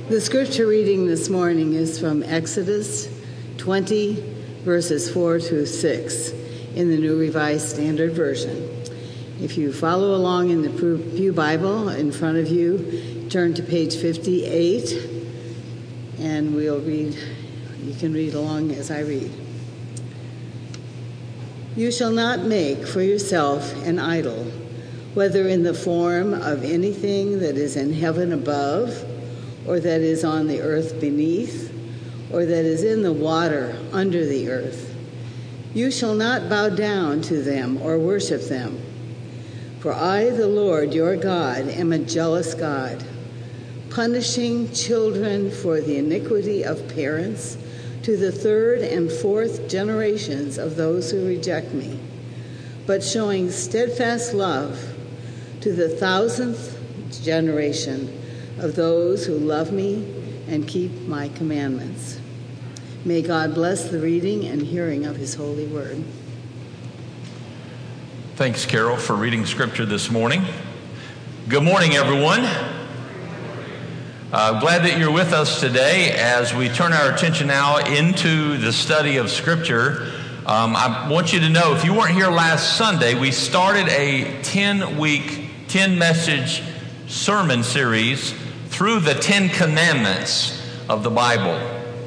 The scripture reading this morning is from Exodus 20, verses 4 through 6 in the New Revised Standard Version. If you follow along in the Pew Bible in front of you, turn to page 58, and we'll read. You can read along as I read. You shall not make for yourself an idol, whether in the form of anything that is in heaven above, or that is on the earth beneath, or that is in the water under the earth. You shall not bow down to them or worship them. For I, the Lord your God, am a jealous God, punishing children for the iniquity of parents to the third and fourth generations of those who reject me, but showing steadfast love to the 1,000th generation of those who love me and keep my commandments. May God bless the reading and hearing of his holy word. Thanks, Carol, for reading scripture this morning. Good morning, everyone. Glad that you're with us today as we turn our attention now into the study of scripture. I want you to know, if you weren't here last Sunday, we started a 10-week, 10-message sermon series through the 10 Commandments of the Bible.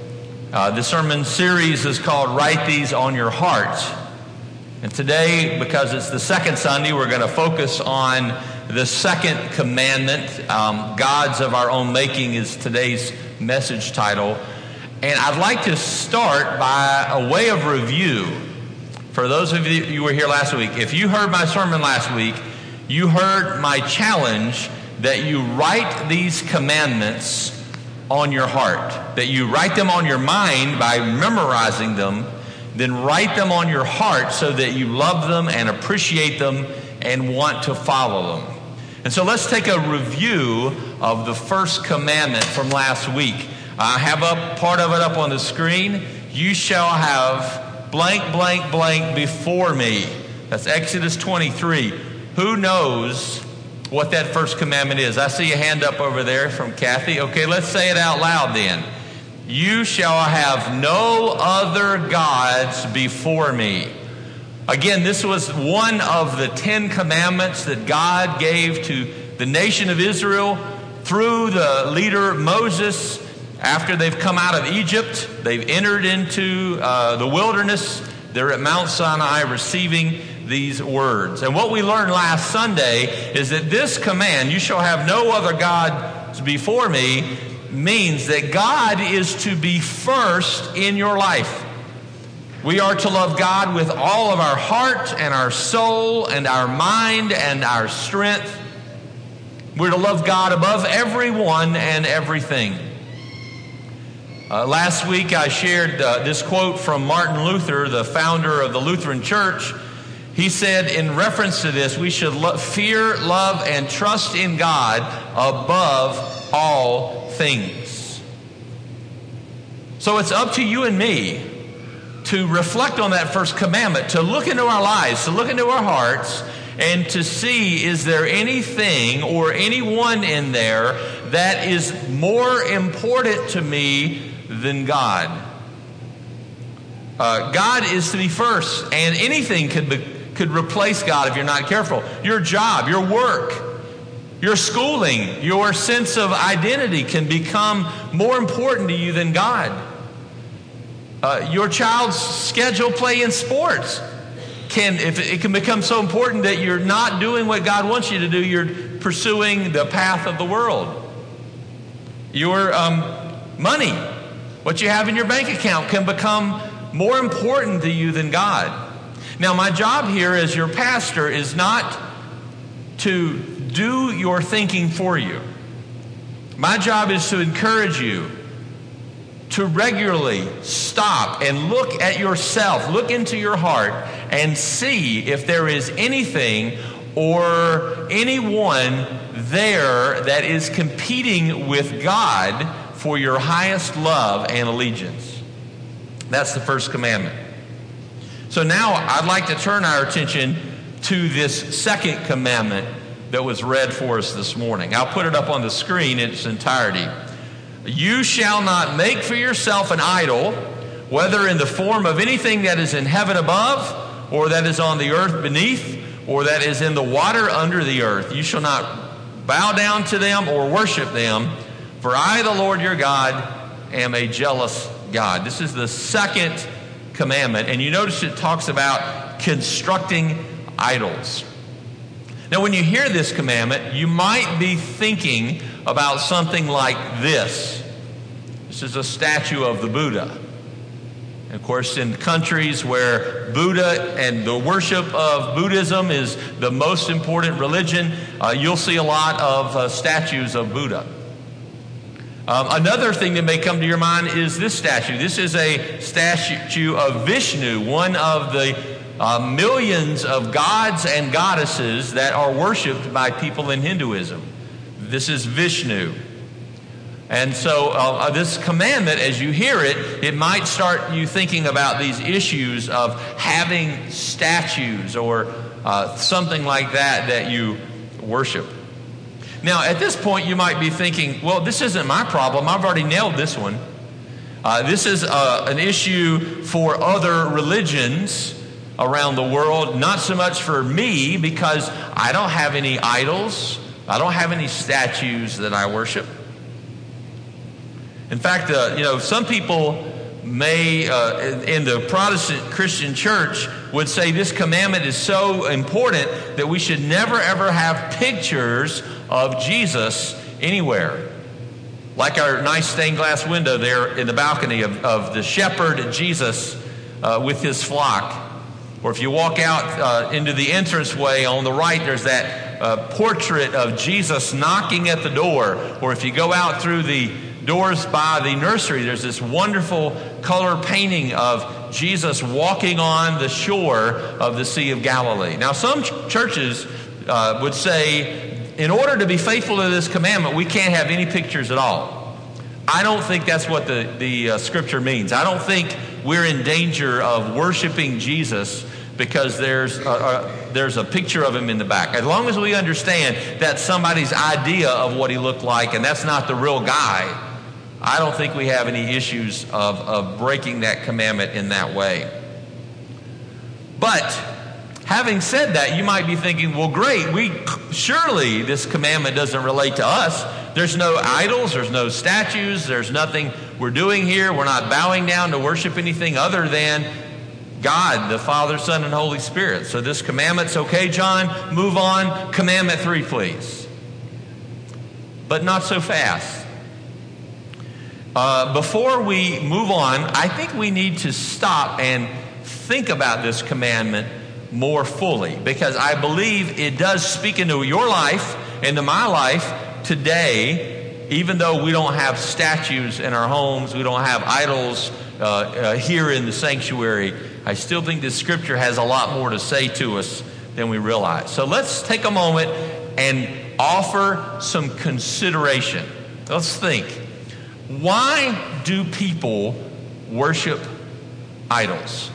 The sermon series is called Write These on Your Heart. And today, because it's the second Sunday, we're going to focus on the second commandment. Gods of Our Own Making is today's message title. And I'd like to start by a way of review. For those of you who were here last week, if you heard my sermon last week, you heard my challenge that you write these commandments on your heart, that you write them on your mind by memorizing them, then write them on your heart so that you love them and appreciate them and want to follow them. And so let's take a review of the first commandment from last week. I have up part of it up on the screen. You shall have blank, blank, blank before me. That's Exodus 23. Who knows what that first commandment is? I see a hand up over there from Kathy. Okay, let's say it out loud then. You shall have no other gods before me. Again, this was one of the 10 commandments that God gave to the nation of Israel through the leader Moses. After they've come out of Egypt, they've entered into the wilderness. They're at Mount Sinai receiving these words. And what we learned last Sunday is that this command, you shall have no other gods before me, means that God is to be first in your life. We are to love God with all of our heart and our soul and our mind and our strength. We're to love God above everyone and everything. Last week I shared this quote from Martin Luther, the founder of the Lutheran Church. He said in reference to this, we should fear, love, and trust in God above all things. So it's up to you and me to reflect on that first commandment, to look into our lives, to look into our hearts, and to see, is there anything or anyone in there that is more important to me than God? God is to be first, and anything could replace God if you're not careful. Your job, your work, your schooling, your sense of identity can become more important to you than God. Your child's schedule play in sports it can become so important that you're not doing what God wants you to do. You're pursuing the path of the world. Your money, what you have in your bank account, can become more important to you than God. Now, my job here as your pastor is not to do your thinking for you. My job is to encourage you to regularly stop and look at yourself, look into your heart, and see if there is anything or anyone there that is competing with God for your highest love and allegiance. That's the first commandment. So now I'd like to turn our attention to this second commandment that was read for us this morning. I'll put it up on the screen in its entirety. You shall not make for yourself an idol, whether in the form of anything that is in heaven above, or that is on the earth beneath, or that is in the water under the earth. You shall not bow down to them or worship them, for I, the Lord your God, am a jealous God. This is the second commandment, and you notice it talks about constructing idols. Now, when you hear this commandment, you might be thinking about something like this. This is a statue of the Buddha. And of course, in countries where Buddha and the worship of Buddhism is the most important religion, you'll see a lot of statues of Buddha. Another thing that may come to your mind is this statue. This is a statue of Vishnu, one of the millions of gods and goddesses that are worshipped by people in Hinduism. This is Vishnu. And so this commandment, as you hear it, it might start you thinking about these issues of having statues or something like that you worship. Now, at this point, you might be thinking, well, this isn't my problem. I've already nailed this one. This is an issue for other religions around the world, not so much for me, because I don't have any idols. I don't have any statues that I worship. In fact, some people may, in the Protestant Christian church, would say this commandment is so important that we should never ever have pictures of Jesus anywhere. Like our nice stained glass window there in the balcony of the shepherd Jesus with his flock. Or if you walk out into the entranceway on the right, there's that portrait of Jesus knocking at the door. Or if you go out through the doors by the nursery, there's this wonderful color painting of Jesus walking on the shore of the Sea of Galilee. Now, some churches would say, in order to be faithful to this commandment, we can't have any pictures at all. I don't think that's what the scripture means. I don't think we're in danger of worshiping Jesus because there's a picture of him in the back. As long as we understand that's somebody's idea of what he looked like and that's not the real guy, I don't think we have any issues of breaking that commandment in that way. But having said that, you might be thinking, well, great, surely this commandment doesn't relate to us. There's no idols, there's no statues, there's nothing we're doing here. We're not bowing down to worship anything other than God, the Father, Son, and Holy Spirit. So this commandment's okay, John. Move on. Commandment 3, please. But not so fast. Before we move on, I think we need to stop and think about this commandment more fully, because I believe it does speak into your life, into my life today, even though we don't have statues in our homes, we don't have idols here in the sanctuary. I still think this scripture has a lot more to say to us than we realize. So let's take a moment and offer some consideration. Let's think. Why do people worship idols?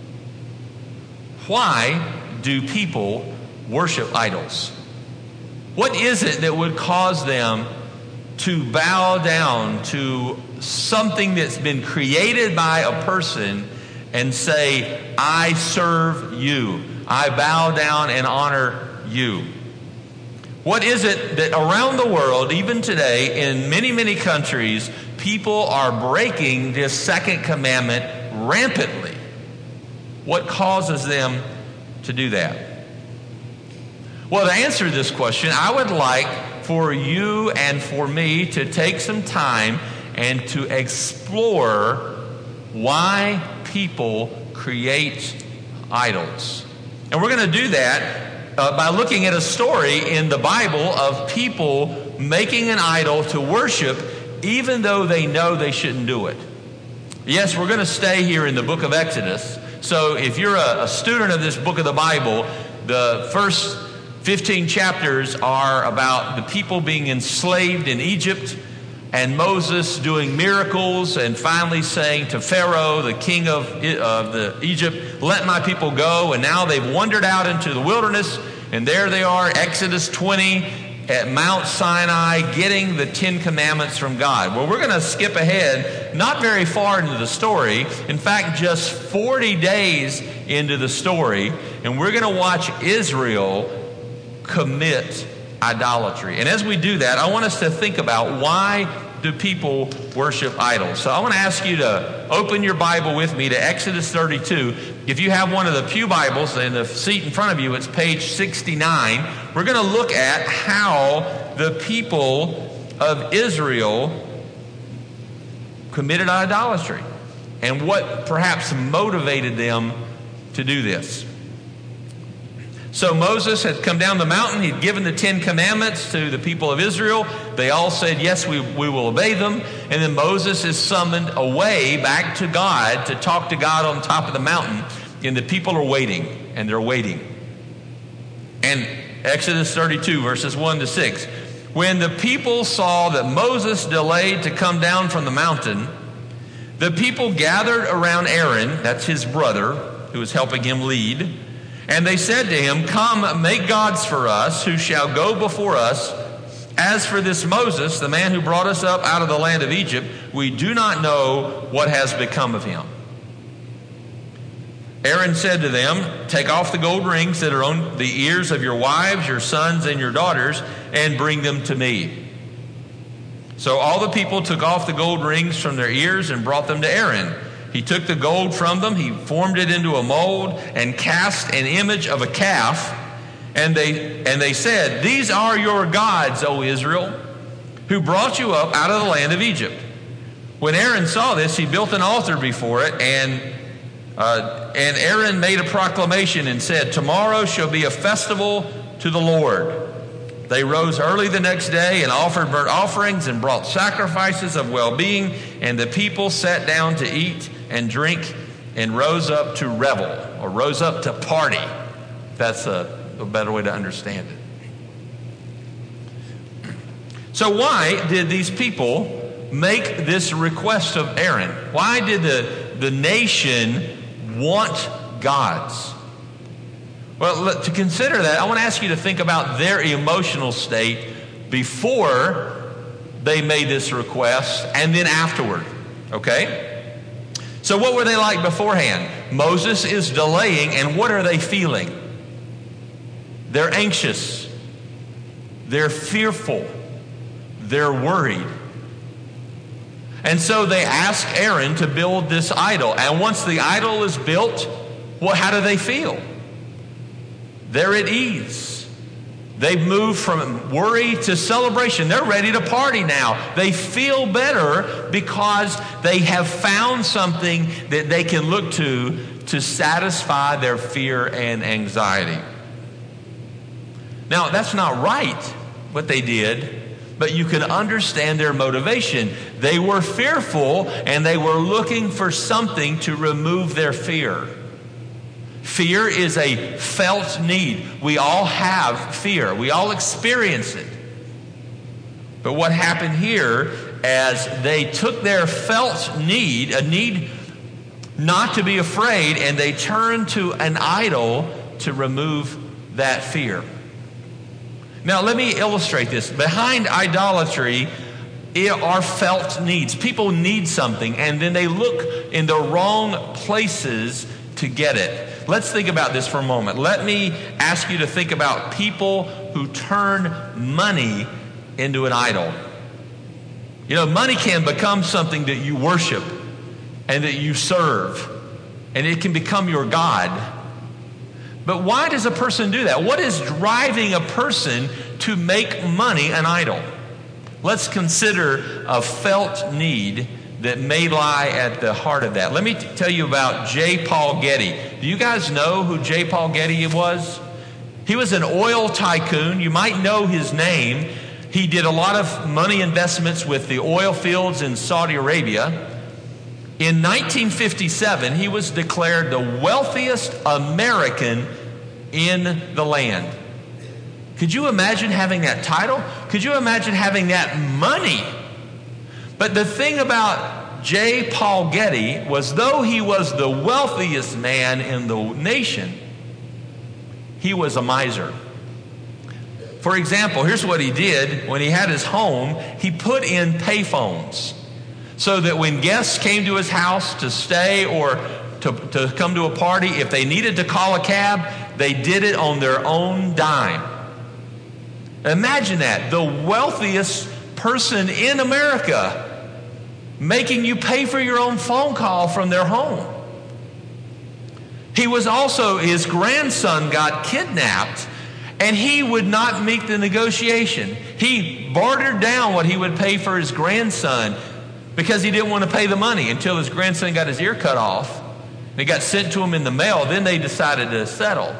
Why do people worship idols? What is it that would cause them to bow down to something that's been created by a person and say, I serve you, I bow down and honor you? What is it that around the world, even today, in many, many countries, people are breaking this second commandment rampantly? What causes them to do that? Well, to answer this question, I would like for you and for me to take some time and to explore why people create idols. And we're going to do that by looking at a story in the Bible of people making an idol to worship even though they know they shouldn't do it. Yes, we're going to stay here in the book of Exodus. So if you're a student of this book of the Bible, the first 15 chapters are about the people being enslaved in Egypt and Moses doing miracles and finally saying to Pharaoh, the king of Egypt, let my people go. And now they've wandered out into the wilderness, and there they are, Exodus 20, at Mount Sinai getting the 10 Commandments from God. Well, we're going to skip ahead not very far into the story. In fact, just 40 days into the story, and we're going to watch Israel commit idolatry. And as we do that, I want us to think about, why do people worship idols? So I want to ask you to open your Bible with me to Exodus 32. If you have one of the pew Bibles in the seat in front of you, it's page 69. We're going to look at how the people of Israel committed idolatry and what perhaps motivated them to do this. So Moses had come down the mountain. He'd given the 10 Commandments to the people of Israel. They all said, yes, we will obey them. And then Moses is summoned away back to God to talk to God on top of the mountain. And the people are waiting, and they're waiting. And Exodus 32, verses 1 to 6. When the people saw that Moses delayed to come down from the mountain, the people gathered around Aaron, that's his brother, who was helping him lead. And they said to him, come, make gods for us, who shall go before us. As for this Moses, the man who brought us up out of the land of Egypt, we do not know what has become of him. Aaron said to them, take off the gold rings that are on the ears of your wives, your sons, and your daughters, and bring them to me. So all the people took off the gold rings from their ears and brought them to Aaron. He took the gold from them, he formed it into a mold, and cast an image of a calf. And they said, these are your gods, O Israel, who brought you up out of the land of Egypt. When Aaron saw this, he built an altar before it, and Aaron made a proclamation and said, tomorrow shall be a festival to the Lord. They rose early the next day and offered burnt offerings and brought sacrifices of well-being, and the people sat down to eat and drink and rose up to revel, or rose up to party. That's a better way to understand it. So why did these people make this request of Aaron? Why did the nation want gods? Well, to consider that, I want to ask you to think about their emotional state before they made this request and then afterward, okay? So what were they like beforehand? Moses is delaying, and what are they feeling? They're anxious. They're fearful. They're worried. And so they ask Aaron to build this idol. And once the idol is built, well, how do they feel? They're at ease. They've moved from worry to celebration. They're ready to party now. They feel better because they have found something that they can look to satisfy their fear and anxiety. Now, that's not right, what they did, but you can understand their motivation. They were fearful, and they were looking for something to remove their fear. Fear is a felt need. We all have fear. We all experience it. But what happened here, as they took their felt need, a need not to be afraid, and they turned to an idol to remove that fear. Now, let me illustrate this. Behind idolatry are felt needs. People need something, and then they look in the wrong places to get it. Let's think about this for a moment. Let me ask you to think about people who turn money into an idol. You know, money can become something that you worship and that you serve, and it can become your God. But why does a person do that? What is driving a person to make money an idol? Let's consider a felt need that may lie at the heart of that. Let me tell you about J. Paul Getty. Do you guys know who J. Paul Getty was? He was an oil tycoon. You might know his name. He did a lot of money investments with the oil fields in Saudi Arabia. In 1957, he was declared the wealthiest American in the land. Could you imagine having that title? Could you imagine having that money? But the thing about J. Paul Getty was, though he was the wealthiest man in the nation, he was a miser. For example, here's what he did when he had his home. He put in payphones so that when guests came to his house to stay or to come to a party, if they needed to call a cab, they did it on their own dime. Imagine that. The wealthiest person in America making you pay for your own phone call from their home. He was also, his grandson got kidnapped, and he would not meet the negotiation. He bartered down what he would pay for his grandson because he didn't want to pay the money until his grandson got his ear cut off. It got sent to him in the mail. Then they decided to settle.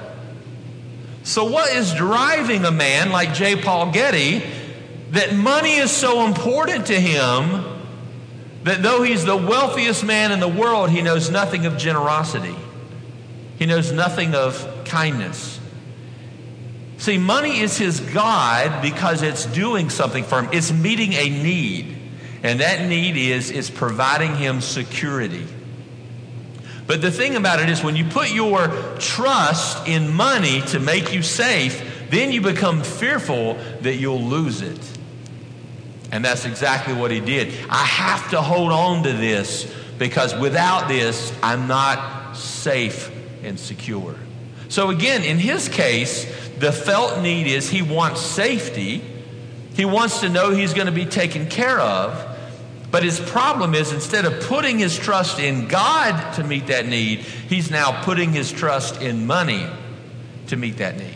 So what is driving a man like J. Paul Getty that money is so important to him that though he's the wealthiest man in the world, he knows nothing of generosity? He knows nothing of kindness. See, money is his God because it's doing something for him. It's meeting a need. And that need is providing him security. But the thing about it is when you put your trust in money to make you safe, then you become fearful that you'll lose it. And that's exactly what he did. I have to hold on to this because without this, I'm not safe and secure. So again, in his case, the felt need is he wants safety. He wants to know he's going to be taken care of. But his problem is instead of putting his trust in God to meet that need, he's now putting his trust in money to meet that need.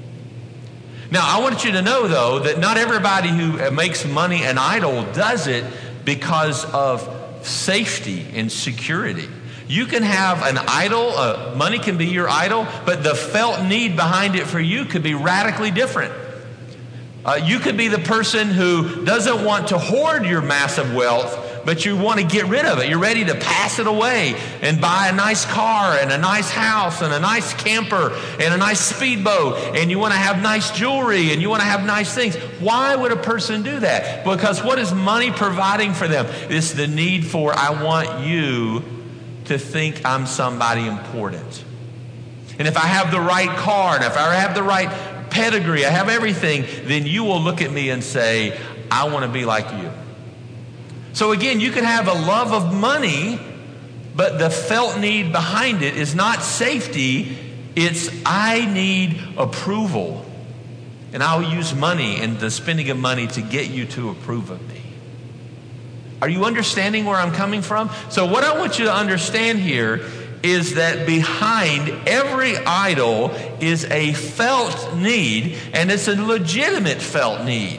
Now, I want you to know, though, that not everybody who makes money an idol does it because of safety and security. You can have an idol, money can be your idol, but the felt need behind it for you could be radically different. You could be the person who doesn't want to hoard your massive wealth, but you want to get rid of it. You're ready to pass it away and buy a nice car and a nice house and a nice camper and a nice speedboat, and you want to have nice jewelry and you want to have nice things. Why would a person do that? Because what is money providing for them? It's the need for, I want you to think I'm somebody important. And if I have the right car, and if I have the right pedigree, I have everything, then you will look at me and say, I want to be like you. So again, you can have a love of money, but the felt need behind it is not safety. It's I need approval. And I'll use money and the spending of money to get you to approve of me. Are you understanding where I'm coming from? So what I want you to understand here is that behind every idol is a felt need, and it's a legitimate felt need.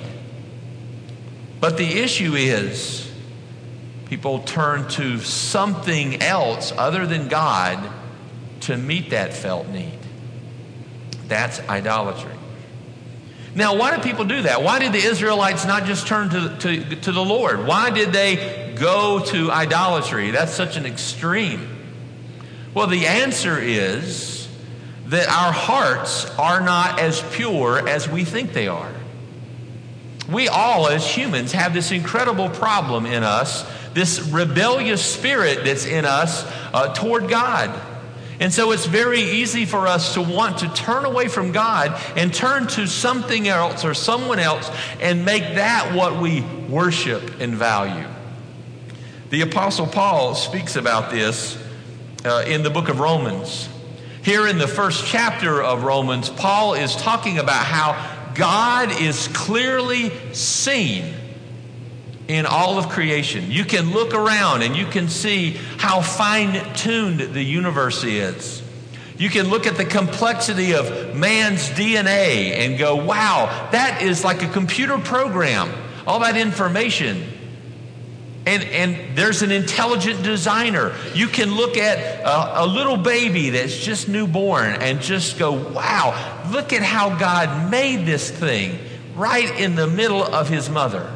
But the issue is people turn to something else other than God to meet that felt need. That's idolatry. Now, why do people do that? Why did the Israelites not just turn to the Lord? Why did they go to idolatry? That's such an extreme. Well, the answer is that our hearts are not as pure as we think they are. We all, as humans, have this incredible problem in us, this rebellious spirit that's in us toward God. And so it's very easy for us to want to turn away from God and turn to something else or someone else and make that what we worship and value. The Apostle Paul speaks about this in the book of Romans. Here in the first chapter of Romans, Paul is talking about how God is clearly seen in all of creation. You can look around and you can see how fine-tuned the universe is. You can look at the complexity of man's DNA and go, wow, that is like a computer program. All that information. And there's an intelligent designer. You can look at a little baby that's just newborn and just go, wow, look at how God made this thing right in the middle of his mother.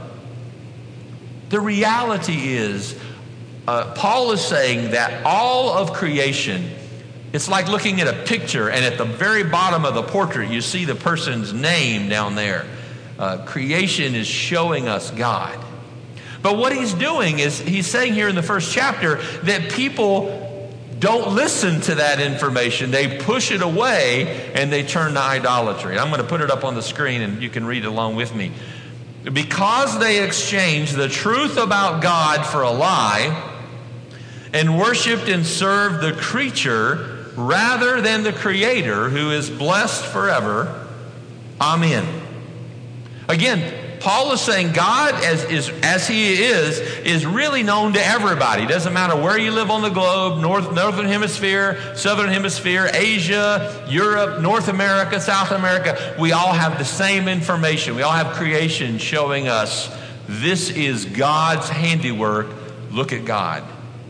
The reality is, Paul is saying that all of creation, it's like looking at a picture and at the very bottom of the portrait, you see the person's name down there. Creation is showing us God. But what he's doing is he's saying here in the first chapter that people don't listen to that information. They push it away and they turn to idolatry. I'm going to put it up on the screen and you can read along with me. Because they exchanged the truth about God for a lie and worshiped and served the creature rather than the Creator, who is blessed forever. Amen. Again, Paul is saying God, as he is really known to everybody. It doesn't matter where you live on the globe, northern hemisphere, southern hemisphere, Asia, Europe, North America, South America. We all have the same information. We all have creation showing us this is God's handiwork. Look at God.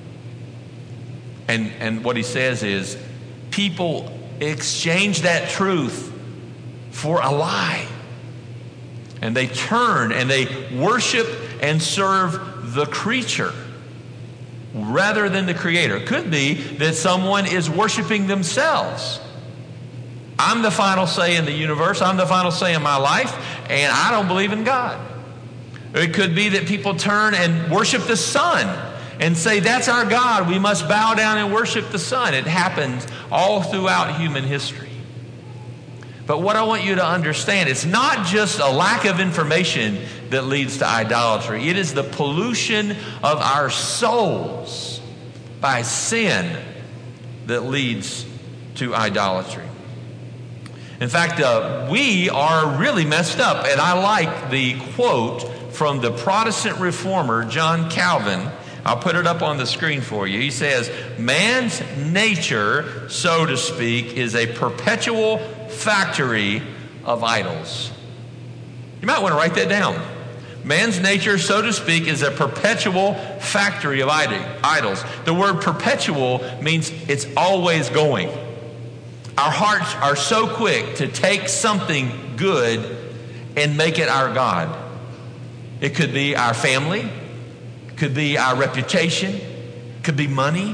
And what he says is people exchange that truth for a lie. And they turn and they worship and serve the creature rather than the Creator. It could be that someone is worshiping themselves. I'm the final say in the universe. I'm the final say in my life, and I don't believe in God. It could be that people turn and worship the sun and say, that's our God. We must bow down and worship the sun. It happens all throughout human history. But what I want you to understand, it's not just a lack of information that leads to idolatry. It is the pollution of our souls by sin that leads to idolatry. In fact, we are really messed up. And I like the quote from the Protestant reformer, John Calvin. I'll put it up on the screen for you. He says, man's nature, so to speak, is a perpetual factory of idols. You might want to write that down. Man's nature, so to speak, is a perpetual factory of idols. The word perpetual means it's always going. Our hearts are so quick to take something good and make it our God. It could be our family. It could be our reputation. It could be money.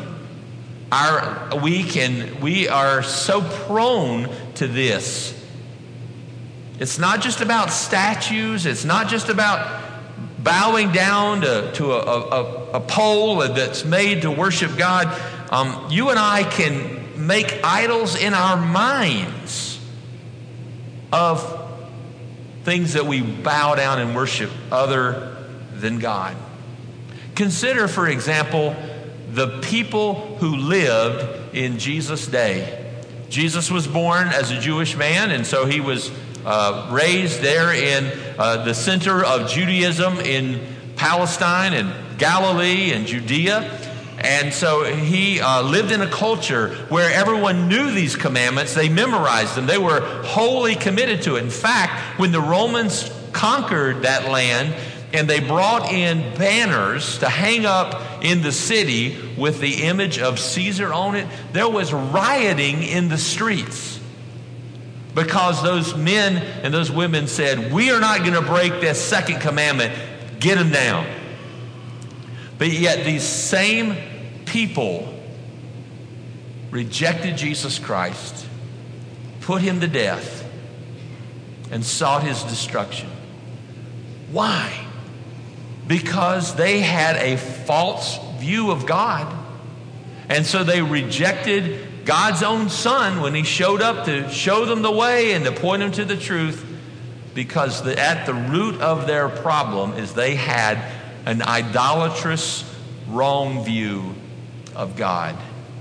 We are so prone to this. It's not just about statues. It's not just about bowing down to a pole that's made to worship God. You and I can make idols in our minds of things that we bow down and worship other than God. Consider, for example, the people who lived in Jesus' day. Jesus was born as a Jewish man, and so he was raised there in the center of Judaism in Palestine and Galilee and Judea. And so he lived in a culture where everyone knew these commandments. They memorized them. They were wholly committed to it. In fact, when the Romans conquered that land, and they brought in banners to hang up in the city with the image of Caesar on it, there was rioting in the streets because those men and those women said, we are not going to break this second commandment. Get them down. But yet these same people rejected Jesus Christ, put him to death, and sought his destruction. Why? Because they had a false view of God. And so they rejected God's own Son when he showed up to show them the way and to point them to the truth, because at the root of their problem is they had an idolatrous, wrong view of God.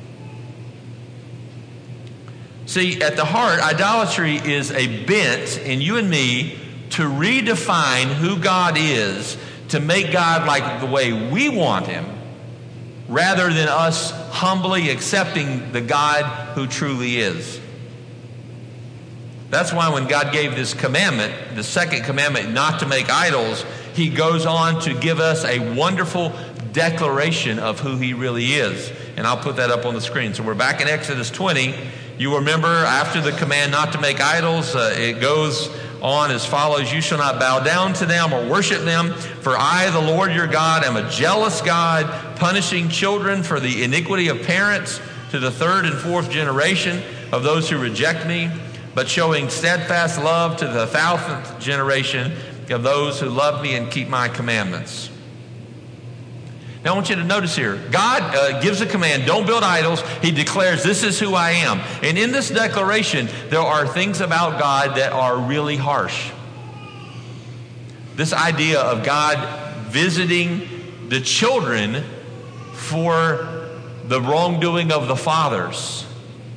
See, at the heart, idolatry is a bent in you and me to redefine who God is, to make God like the way we want him, rather than us humbly accepting the God who truly is. That's why when God gave this commandment, the second commandment, not to make idols, he goes on to give us a wonderful declaration of who he really is. And I'll put that up on the screen. So we're back in Exodus 20. You remember after the command not to make idols, it goes on as follows: you shall not bow down to them or worship them, for I, the Lord your God, am a jealous God, punishing children for the iniquity of parents to the third and fourth generation of those who reject me, but showing steadfast love to the 1,000th generation of those who love me and keep my commandments. Now I want you to notice here, God gives a command, don't build idols. He declares, this is who I am. And in this declaration, there are things about God that are really harsh. This idea of God visiting the children for the wrongdoing of the fathers.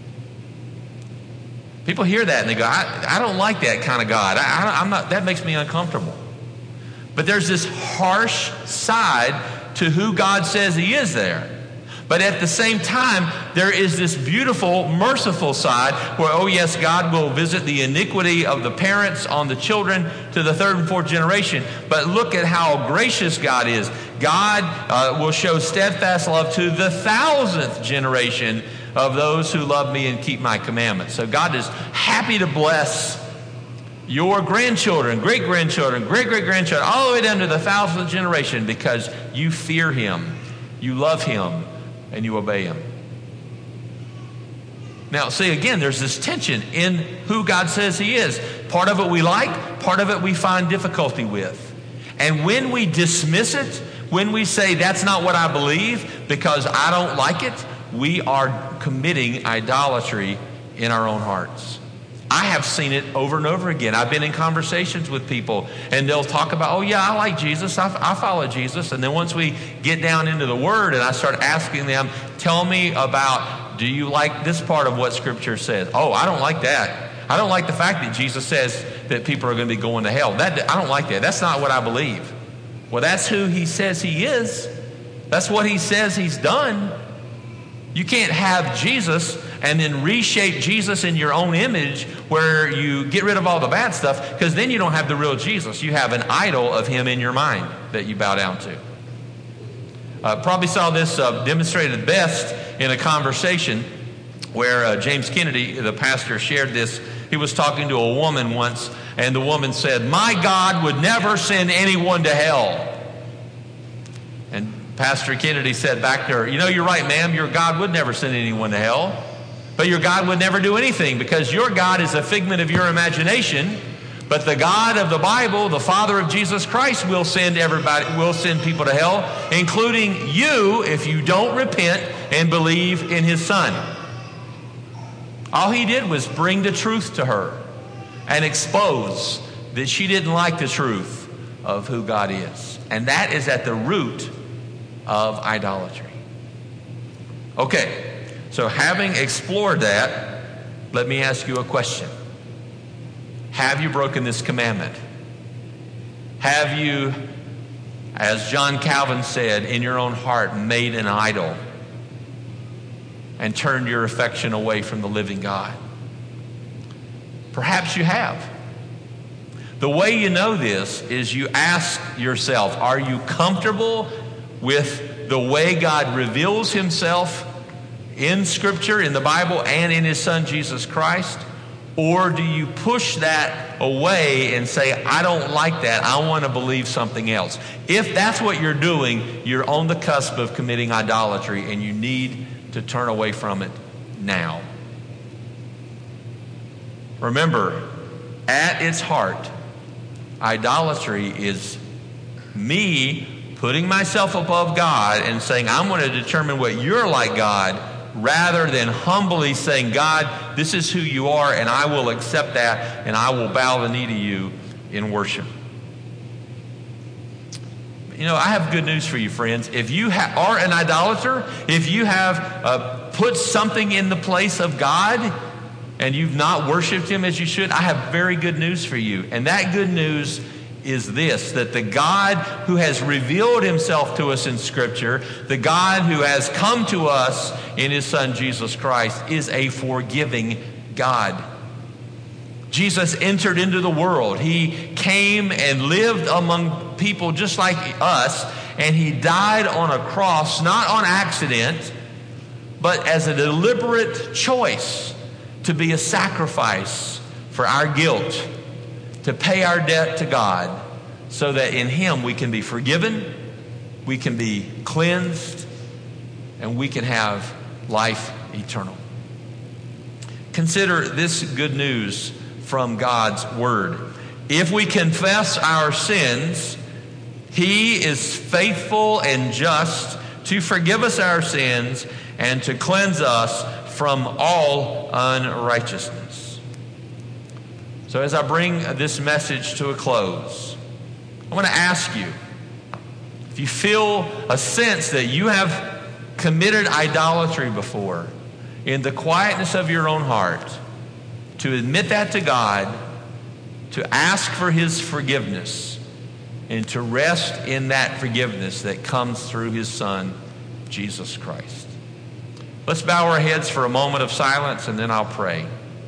People hear that and they go, I don't like that kind of God. I'm not. That makes me uncomfortable. But there's this harsh side to who God says he is there. But at the same time, there is this beautiful, merciful side where, oh yes, God will visit the iniquity of the parents on the children to the third and fourth generation. But look at how gracious God is. God will show steadfast love to the 1,000th generation of those who love me and keep my commandments. So God is happy to bless your grandchildren, great-grandchildren, great-great-grandchildren, all the way down to the 1,000th generation because you fear him, you love him, and you obey him. Now, see, again, there's this tension in who God says he is. Part of it we like, part of it we find difficulty with. And when we dismiss it, when we say that's not what I believe because I don't like it, we are committing idolatry in our own hearts. I have seen it over and over again. I've been in conversations with people and they'll talk about, oh yeah, I like Jesus. I follow Jesus. And then once we get down into the Word and I start asking them, tell me about, do you like this part of what Scripture says? Oh, I don't like that. I don't like the fact that Jesus says that people are going to be going to hell. I don't like that. That's not what I believe. Well, that's who he says he is. That's what he says he's done. You can't have Jesus and then reshape Jesus in your own image where you get rid of all the bad stuff, because then you don't have the real Jesus. You have an idol of him in your mind that you bow down to. Probably saw this demonstrated best in a conversation where James Kennedy, the pastor, shared this. He was talking to a woman once, and the woman said, "My God would never send anyone to hell." And Pastor Kennedy said back to her, "You know, you're right, ma'am. Your God would never send anyone to hell. But your God would never do anything because your God is a figment of your imagination. But the God of the Bible, the Father of Jesus Christ, will send people to hell, including you if you don't repent and believe in his Son." All he did was bring the truth to her and expose that she didn't like the truth of who God is. And that is at the root of idolatry. Okay. So having explored that, let me ask you a question. Have you broken this commandment? Have you, as John Calvin said, in your own heart made an idol and turned your affection away from the living God? Perhaps you have. The way you know this is you ask yourself, are you comfortable with the way God reveals himself in Scripture, in the Bible, and in his Son, Jesus Christ? Or do you push that away and say, I don't like that, I want to believe something else? If that's what you're doing, you're on the cusp of committing idolatry, and you need to turn away from it now. Remember, at its heart, idolatry is me putting myself above God and saying, I'm going to determine what you're like, God, rather than humbly saying, God, this is who you are, and I will accept that, and I will bow the knee to you in worship. You know, I have good news for you, friends. If you are an idolater, if you have put something in the place of God, and you've not worshiped him as you should, I have very good news for you. And that good news is this, that the God who has revealed himself to us in Scripture, the God who has come to us in his Son, Jesus Christ, is a forgiving God. Jesus entered into the world. He came and lived among people just like us, and he died on a cross, not on accident, but as a deliberate choice to be a sacrifice for our guilt, to pay our debt to God, so that in him we can be forgiven, we can be cleansed, and we can have life eternal. Consider this good news from God's Word. If we confess our sins, He is faithful and just to forgive us our sins and to cleanse us from all unrighteousness. So as I bring this message to a close, I want to ask you, if you feel a sense that you have committed idolatry before, in the quietness of your own heart, to admit that to God, to ask for His forgiveness, and to rest in that forgiveness that comes through His Son, Jesus Christ. Let's bow our heads for a moment of silence, and then I'll pray.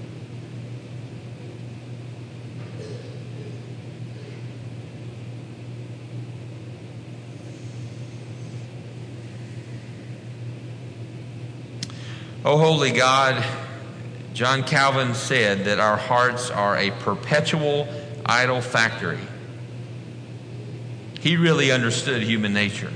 O holy God, John Calvin said that our hearts are a perpetual idol factory. He really understood human nature.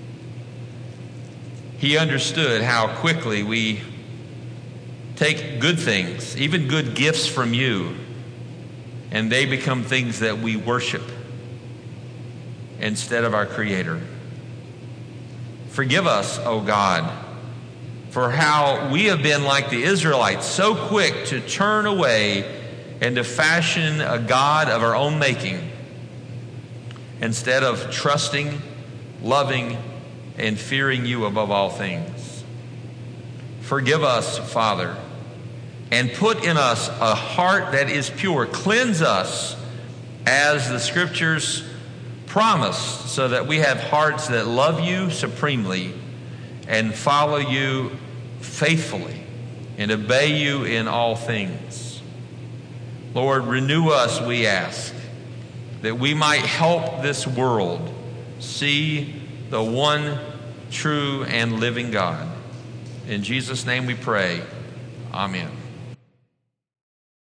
He understood how quickly we take good things, even good gifts from you, and they become things that we worship instead of our Creator. Forgive us, O God, for how we have been like the Israelites, so quick to turn away and to fashion a God of our own making, instead of trusting, loving, and fearing you above all things. Forgive us, Father, and put in us a heart that is pure. Cleanse us as the Scriptures promise, so that we have hearts that love you supremely and follow you faithfully and obey you in all things. Lord, renew us, we ask, that we might help this world see the one true and living God. In Jesus' name we pray. Amen.